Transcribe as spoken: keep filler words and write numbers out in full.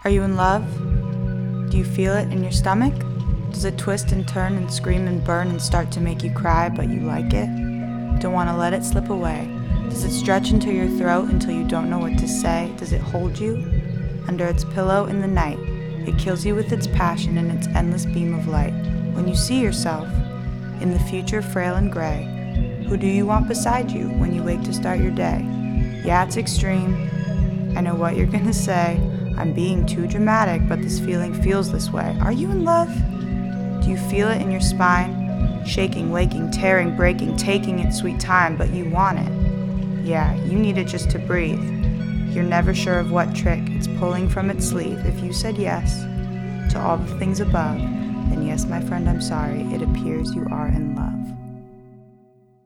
Are you in love? Do you feel it in your stomach? Does it twist and turn and scream and burn and start to make you cry, but you like it? Don't want to let it slip away. Does it stretch into your throat until you don't know what to say? Does it hold you? Under its pillow in the night, it kills you with its passion and its endless beam of light. When you see yourself, in the future frail and gray, who do you want beside you when you wake to start your day? Yeah, it's extreme. I know what you're gonna say. I'm being too dramatic, but this feeling feels this way. Are you in love? Do you feel it in your spine? Shaking, waking, tearing, breaking, taking its sweet time, but you want it. Yeah, you need it just to breathe. You're never sure of what trick it's pulling from its sleeve. If you said yes to all the things above, then yes, my friend, I'm sorry. It appears you are in love.